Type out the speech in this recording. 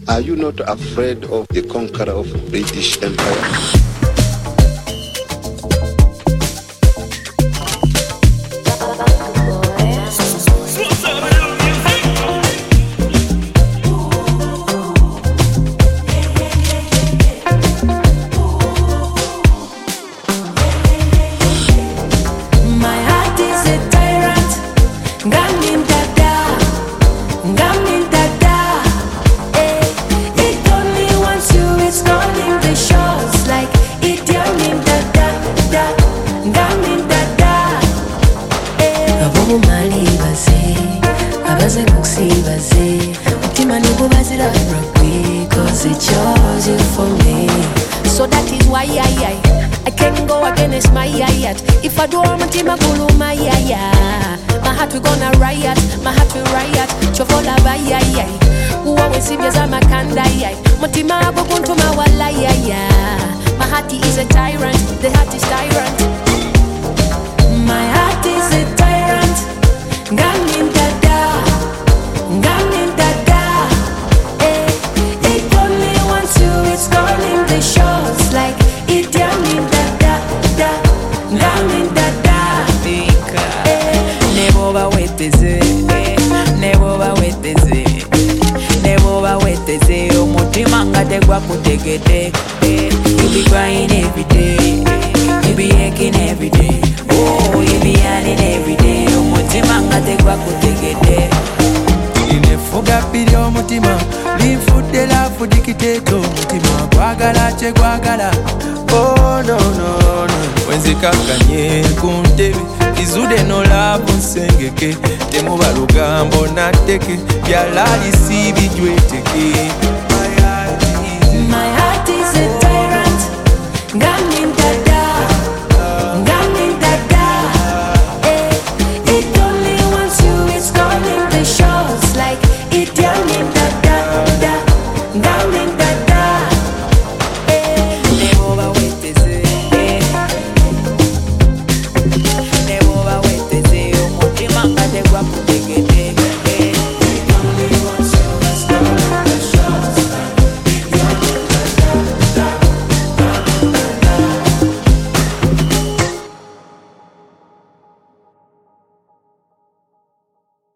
Are you not afraid of the conqueror of British Empire? Cause it chose you for me. So that is why I can't go against my if I do my team I go my my heart we gonna riot, my heart will riot. Chofola ba who always see me as I'm a kanda my team I go to my wala my heart is a tyrant, the heart is tyrant. My heart is a tyrant. Gamin dada, gamin dada. It only wants you, it's calling the shots like it gamin dada, gamin dada. Never wait to say, never wait to say, never wait to say. Umutima ngategwa kutegete. You be crying every day, you be aching every day. Oh, you be yearning every day. Umutima ngategwa kutegete. Inefuga pili omutima, linfudela fudikiteto. Mutima gwagala che gwagala. Oh no no no. Wenzikakanye kuntebe, izude no labo nsengeke. Temuba lugambo nateke, byalali si bijweteke.